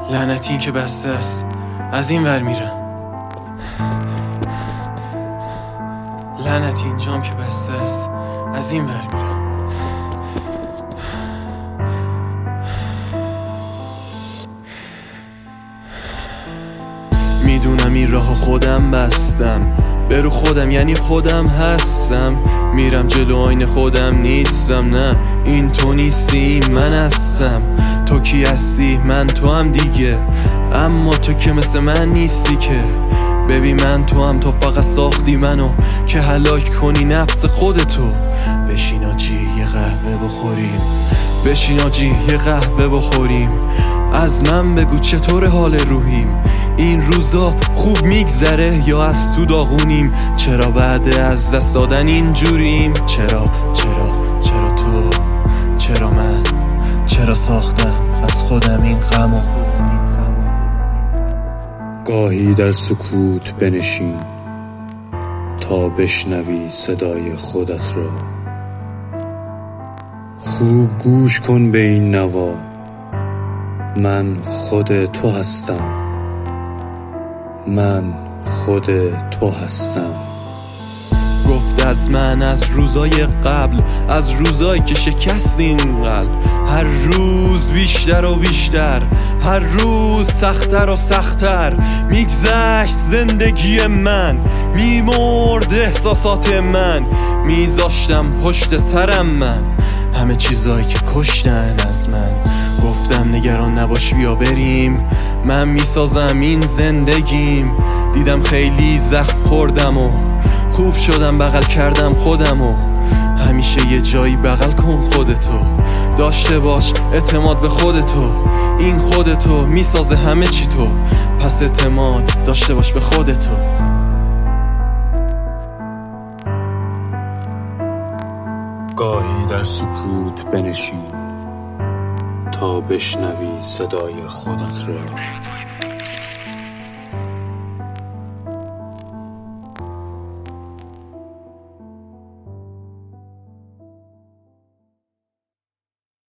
لعنتی این که بسته است، از این ور میرم. لعنتی اینجام که بسته است، از این ور میرم. میدونم این راه خودم بستم، برو خودم یعنی خودم هستم. میرم جلو آینه خودم نیستم، نه این تو نیستی من هستم. تو کی هستی؟ من تو هم دیگه، اما تو که مثل من نیستی که. ببین من تو هم، تو فقط ساختی منو که هلاک کنی نفس خودتو. بشین آجی یه قهوه بخوریم، بشین آجی یه قهوه بخوریم. از من بگو چطور حال روحیم، این روزا خوب میگذره یا از تو داغونیم؟ چرا بعد از دست دادن اینجوریم؟ چرا تو، چرا من، چرا ساختم از خودم این غمو؟ گاهی در سکوت بنشین تا بشنوی صدای خودت را. خوب گوش کن به این نوا، من خود تو هستم، من خود تو هستم. گفت از من از روزای قبل، از روزایی که شکست این قلب. هر روز بیشتر و بیشتر، هر روز سخت‌تر و سخت‌تر میگذشت زندگی من، میمرد احساسات من، میذاشتم پشت سرم من همه چیزایی که کشتن از من. گفتم نگران نباش بیا بریم، من میسازم این زندگیم. دیدم خیلی زخم خوردم و خوب شدم، بغل کردم خودمو. همیشه یه جایی بغل کن خودتو، داشته باش اعتماد به خودتو. این خودتو میسازه همه چی تو، پس اعتماد داشته باش به خودتو. گاهی در سکوت بنشین تا بشنوی صدای خودت را.